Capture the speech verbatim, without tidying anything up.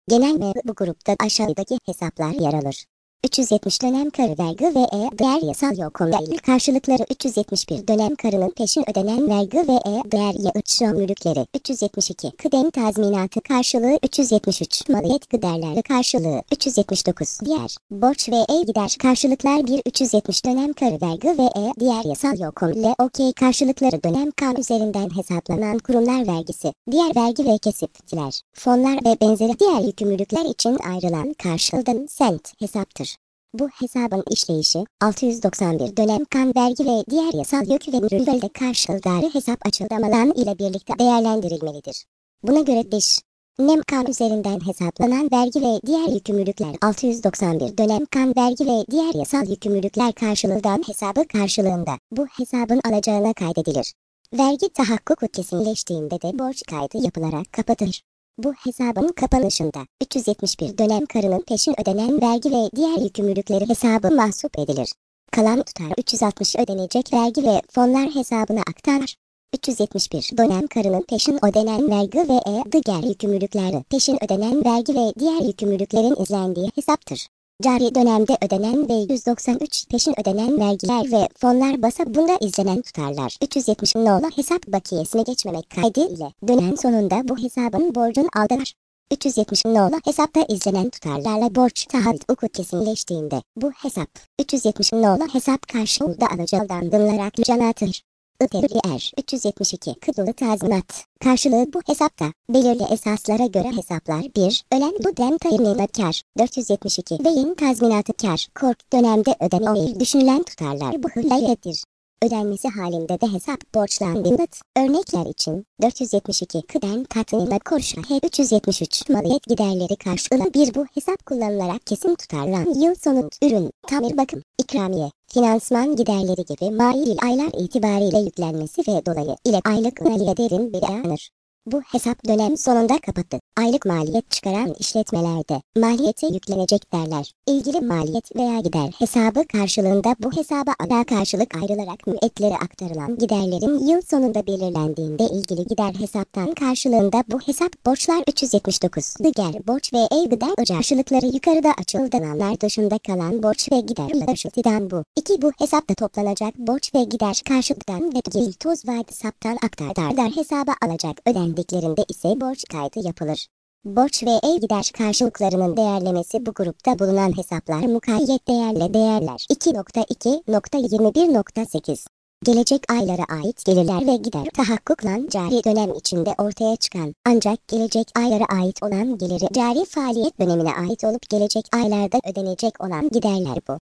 Genel bu grupta aşağıdaki hesaplar yer alır. üç yüz yetmiş dönem karı vergi ve e değer yasal yok olmayan karşılıkları üç yüz yetmiş bir dönem karının peşin ödenen vergi ve e değer yağıtçı mülkleri üç yüz yetmiş iki kıdem tazminatı karşılığı üç yüz yetmiş üç maliyet giderleri karşılığı üç yüz yetmiş dokuz diğer borç ve e gider karşılıklar bir üç yüz yetmiş dönem karı vergi ve e diğer yasal yok olmayan okey karşılıkları dönem kan üzerinden hesaplanan kurumlar vergisi diğer vergi ve kesipler fonlar ve benzeri diğer yükümlülükler için ayrılan karşılığın sent hesaptır. Bu hesabın işleyişi altı yüz doksan bir dönem kan vergi ve diğer yasal yük ve mürüvvelde karşılıkları hesap açıklamalan ile birlikte değerlendirilmelidir. Buna göre beş. Nem kan üzerinden hesaplanan vergi ve diğer yükümlülükler altı yüz doksan bir dönem kan vergi ve diğer yasal yükümlülükler karşılığından hesabı karşılığında bu hesabın alacağına kaydedilir. Vergi tahakkuku kesinleştiğinde de borç kaydı yapılarak kapatılır. Bu hesabın kapanışında üç yüz yetmiş bir dönem karının peşin ödenen vergi ve diğer yükümlülükleri hesabı mahsup edilir. Kalan tutar üç yüz altmış ödenecek vergi ve fonlar hesabına aktarılır. üç yüz yetmiş bir dönem karının peşin ödenen vergi ve e diğer yükümlülükleri peşin ödenen vergi ve diğer yükümlülüklerin izlendiği hesaptır. Cari dönemde ödenen ve yüz doksan üç peşin ödenen vergiler ve fonlar basabında izlenen tutarlar üç yüz yetmiş nolu hesap bakiyesine geçmemek kaydı ile dönem sonunda bu hesabın borcun aldılar. üç yüz yetmiş nolu hesapta izlenen tutarlarla borç tahakkuku kesinleştiğinde bu hesap üç yüz yetmiş nolu hesap karşılığında alacağılandırılarak cana atılır. Er üç yüz yetmiş iki kıdemli tazminat karşılığı bu hesapta belirli esaslara göre hesaplar bir ölen bu dem tayinine kar dört yüz yetmiş iki ve yeni tazminatı kar kork dönemde ödenemeyi düşünülen tutarlar bu hülyettir. Ödenmesi halinde de hesap borçlandırılır. Örnekler için dört yüz yetmiş iki kıdem tatminle korşa üç yüz yetmiş üç maliyet giderleri karşılığı bir bu hesap kullanılarak kesin tutarlan yıl sonu ürün, tamir bakım, ikramiye, finansman giderleri gibi mali aylar itibariyle yüklenmesi ve dolayı ile aylık maliyetlerin beyanır. Bu hesap dönem sonunda kapattı. Aylık maliyet çıkaran işletmelerde maliyete yüklenecek derler. İlgili maliyet veya gider hesabı karşılığında bu hesaba ada karşılık ayrılarak müetlere aktarılan giderlerin yıl sonunda belirlendiğinde ilgili gider hesaptan karşılığında bu hesap borçlar üç yüz yetmiş dokuz. Diğer borç ve ev gider karşılıkları yukarıda açıldığanlar dışında kalan borç ve gider karşılıktan bu. iki Bu hesapta toplanacak borç ve gider karşılıktan ve değil toz vaat saptan aktarlar hesaba alacak öden diklerinde ise borç kaydı yapılır. Borç ve ev gider karşılıklarının değerlemesi bu grupta bulunan hesaplar mukayyet değerle değerler. iki nokta iki nokta yirmi bir nokta sekiz Gelecek aylara ait gelirler ve gider tahakkukla cari dönem içinde ortaya çıkan ancak gelecek aylara ait olan geliri cari faaliyet dönemine ait olup gelecek aylarda ödenecek olan giderler bu.